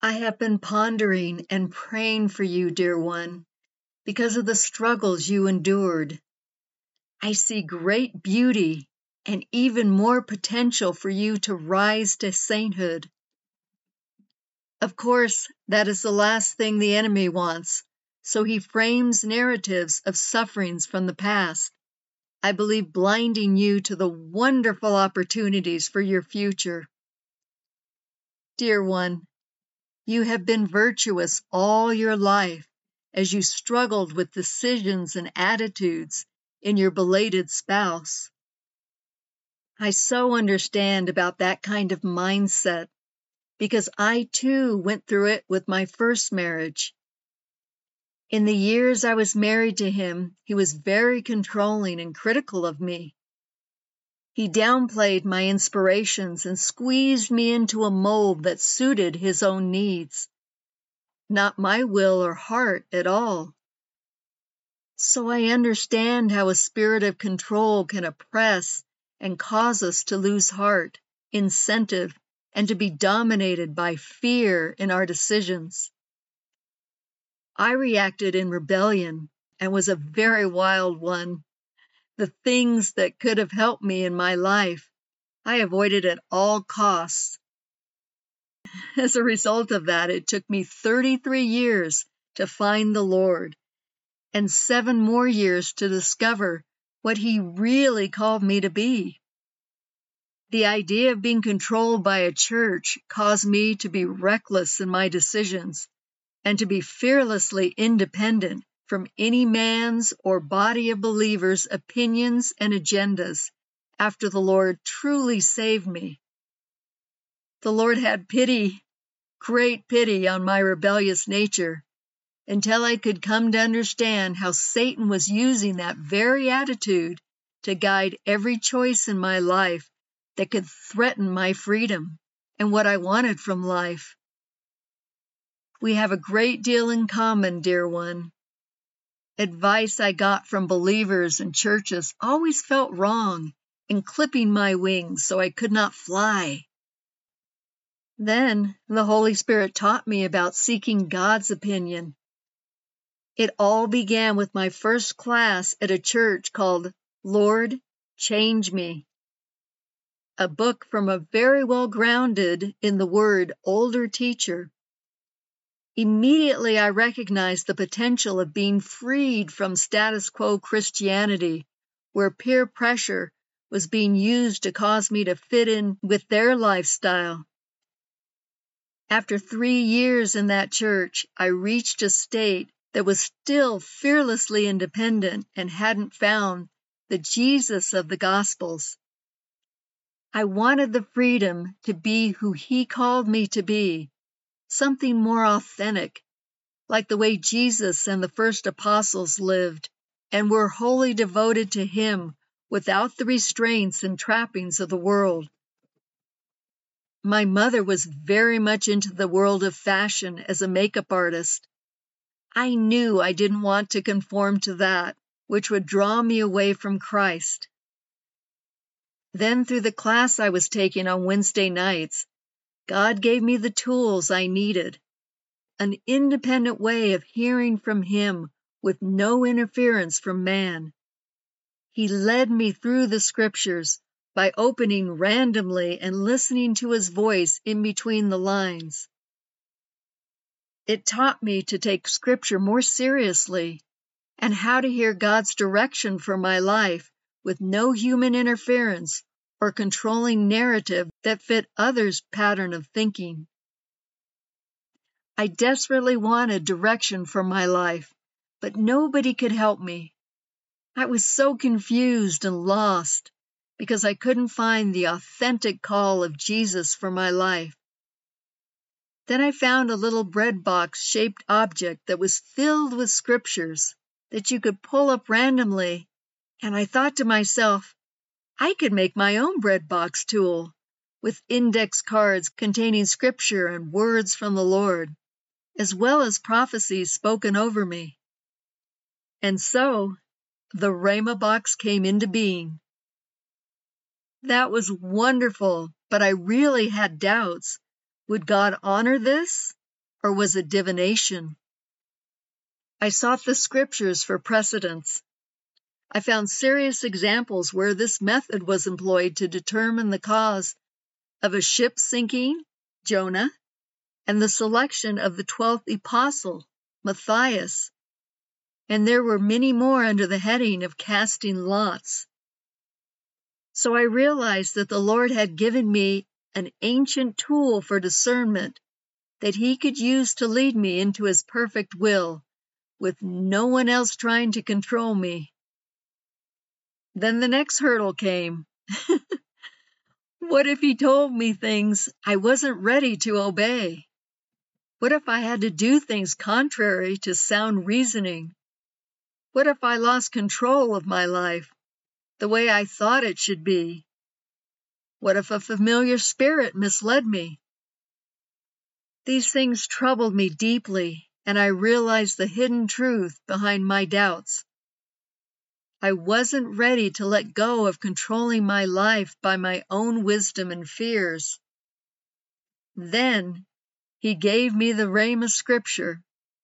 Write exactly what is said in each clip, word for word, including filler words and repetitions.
I have been pondering and praying for you, dear one, because of the struggles you endured. I see great beauty and even more potential for you to rise to sainthood. Of course, that is the last thing the enemy wants, so he frames narratives of sufferings from the past, I believe blinding you to the wonderful opportunities for your future. Dear one, you have been virtuous all your life as you struggled with decisions and attitudes in your belated spouse. I so understand about that kind of mindset because I too went through it with my first marriage. In the years I was married to him, he was very controlling and critical of me. He downplayed my inspirations and squeezed me into a mold that suited his own needs, not my will or heart at all. So I understand how a spirit of control can oppress and cause us to lose heart, incentive, and to be dominated by fear in our decisions. I reacted in rebellion and was a very wild one. The things that could have helped me in my life, I avoided at all costs. As a result of that, it took me thirty-three years to find the Lord and seven more years to discover what He really called me to be. The idea of being controlled by a church caused me to be reckless in my decisions and to be fearlessly independent from any man's or body of believers' opinions and agendas after the Lord truly saved me. The Lord had pity, great pity on my rebellious nature, until I could come to understand how Satan was using that very attitude to guide every choice in my life that could threaten my freedom and what I wanted from life. We have a great deal in common, dear one. Advice I got from believers and churches always felt wrong and clipping my wings so I could not fly. Then the Holy Spirit taught me about seeking God's opinion. It all began with my first class at a church called Lord, Change Me, a book from a very well-grounded in the Word older teacher. Immediately I recognized the potential of being freed from status quo Christianity, where peer pressure was being used to cause me to fit in with their lifestyle. After three years in that church, I reached a state that was still fearlessly independent and hadn't found the Jesus of the Gospels. I wanted the freedom to be who He called me to be, something more authentic, like the way Jesus and the first apostles lived, and were wholly devoted to Him without the restraints and trappings of the world. My mother was very much into the world of fashion as a makeup artist. I knew I didn't want to conform to that, which would draw me away from Christ. Then through the class I was taking on Wednesday nights, God gave me the tools I needed, an independent way of hearing from Him with no interference from man. He led me through the scriptures by opening randomly and listening to His voice in between the lines. It taught me to take scripture more seriously and how to hear God's direction for my life with no human interference or controlling narrative that fit others' pattern of thinking. I desperately wanted direction for my life, but nobody could help me. I was so confused and lost because I couldn't find the authentic call of Jesus for my life. Then I found a little bread box-shaped object that was filled with scriptures that you could pull up randomly, and I thought to myself, I could make my own bread box tool with index cards containing scripture and words from the Lord, as well as prophecies spoken over me. And so, the Rhema box came into being. That was wonderful, but I really had doubts. Would God honor this? or was it divination? I sought the scriptures for precedents. I found serious examples where this method was employed to determine the cause of a ship sinking, Jonah, and the selection of the twelfth apostle, Matthias. And there were many more under the heading of casting lots. So I realized that the Lord had given me an ancient tool for discernment that He could use to lead me into His perfect will, with no one else trying to control me. Then the next hurdle came. What if He told me things I wasn't ready to obey? What if I had to do things contrary to sound reasoning? What if I lost control of my life, the way I thought it should be? What if a familiar spirit misled me? These things troubled me deeply, and I realized the hidden truth behind my doubts. I wasn't ready to let go of controlling my life by my own wisdom and fears. Then He gave me the Rhema scripture.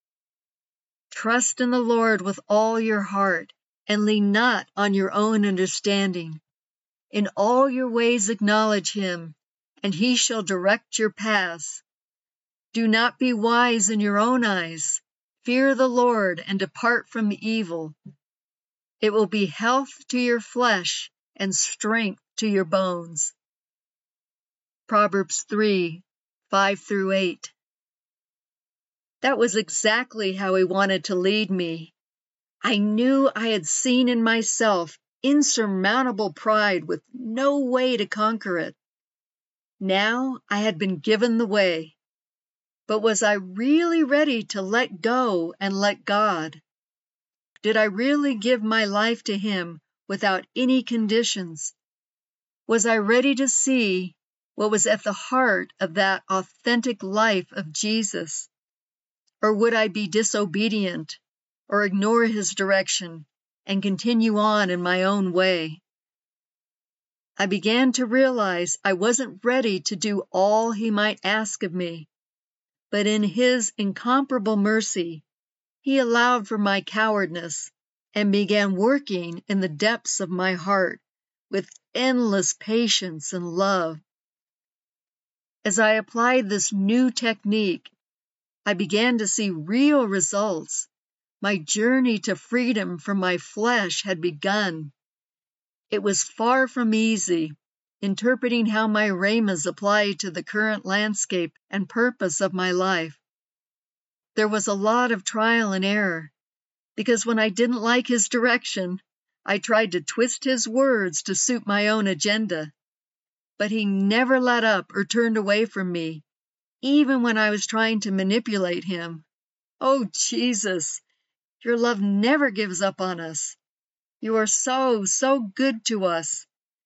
Trust in the Lord with all your heart, and lean not on your own understanding. In all your ways acknowledge Him, and He shall direct your paths. Do not be wise in your own eyes. Fear the Lord and depart from evil. It will be health to your flesh and strength to your bones. Proverbs three, five through eight. That was exactly how He wanted to lead me. I knew I had seen in myself insurmountable pride with no way to conquer it. Now I had been given the way. But was I really ready to let go and let God? Did I really give my life to Him without any conditions? Was I ready to see what was at the heart of that authentic life of Jesus? Or would I be disobedient or ignore His direction and continue on in my own way? I began to realize I wasn't ready to do all He might ask of me, but in His incomparable mercy, He allowed for my cowardice and began working in the depths of my heart with endless patience and love. As I applied this new technique, I began to see real results. My journey to freedom from my flesh had begun. It was far from easy, interpreting how my rhemas applied to the current landscape and purpose of my life. There was a lot of trial and error, because when I didn't like His direction, I tried to twist His words to suit my own agenda. But He never let up or turned away from me, even when I was trying to manipulate Him. Oh, Jesus, your love never gives up on us. You are so, so good to us.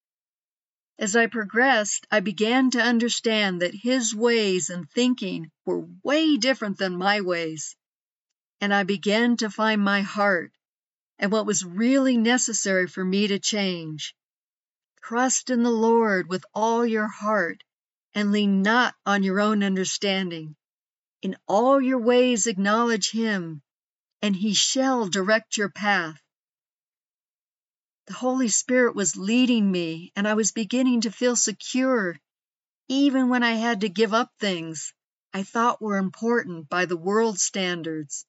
As I progressed, I began to understand that His ways and thinking were way different than my ways. And I began to find my heart and what was really necessary for me to change. Trust in the Lord with all your heart and lean not on your own understanding. In all your ways acknowledge Him, and He shall direct your path. The Holy Spirit was leading me, and I was beginning to feel secure, even when I had to give up things I thought were important by the world's standards.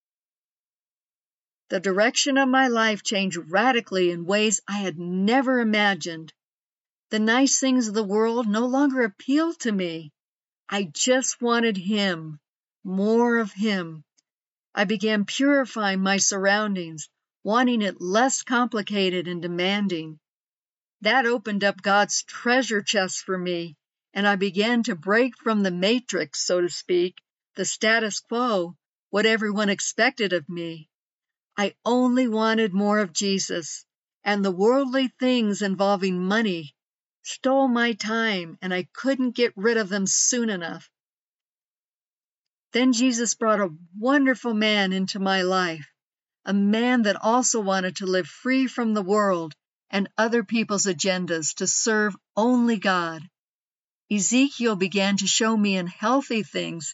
The direction of my life changed radically in ways I had never imagined. The nice things of the world no longer appealed to me. I just wanted Him, more of Him. I began purifying my surroundings, wanting it less complicated and demanding. That opened up God's treasure chest for me, and I began to break from the matrix, so to speak, the status quo, what everyone expected of me. I only wanted more of Jesus, and the worldly things involving money stole my time, and I couldn't get rid of them soon enough. Then Jesus brought a wonderful man into my life, a man that also wanted to live free from the world and other people's agendas to serve only God. Ezekiel began to show me unhealthy things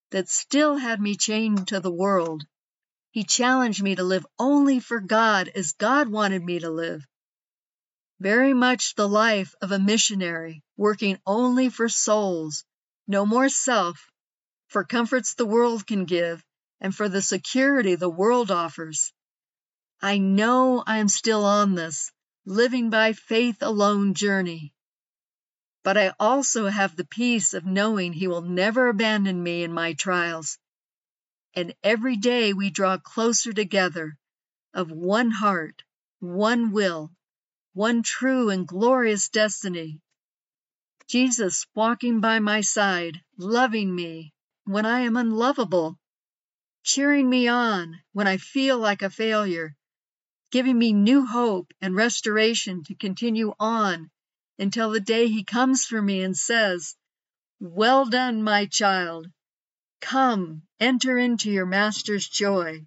that still had me chained to the world. He challenged me to live only for God as God wanted me to live. Very much the life of a missionary, working only for souls, no more self, for comforts the world can give, and for the security the world offers. I know I am still on this, living by faith alone journey. But I also have the peace of knowing He will never abandon me in my trials. And every day we draw closer together, of one heart, one will, one true and glorious destiny. Jesus walking by my side, loving me when I am unlovable, cheering me on when I feel like a failure, giving me new hope and restoration to continue on until the day He comes for me and says, "Well done, my child. Come, enter into your Master's joy."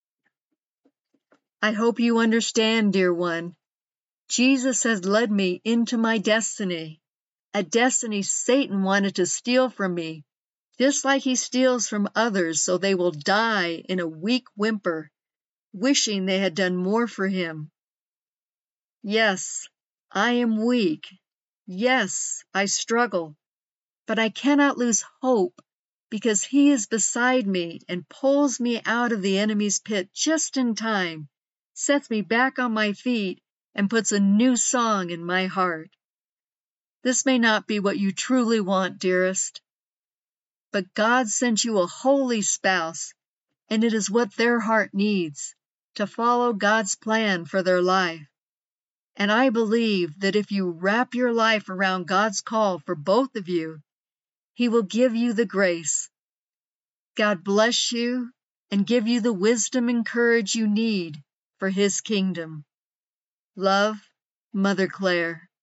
I hope you understand, dear one. Jesus has led me into my destiny, a destiny Satan wanted to steal from me, just like he steals from others so they will die in a weak whimper, wishing they had done more for him. Yes, I am weak. Yes, I struggle, but I cannot lose hope because He is beside me and pulls me out of the enemy's pit just in time, sets me back on my feet, and puts a new song in my heart. This may not be what you truly want, dearest, but God sent you a holy spouse, and it is what their heart needs, to follow God's plan for their life. And I believe that if you wrap your life around God's call for both of you, He will give you the grace. God bless you and give you the wisdom and courage you need for His kingdom. Love, Mother Claire.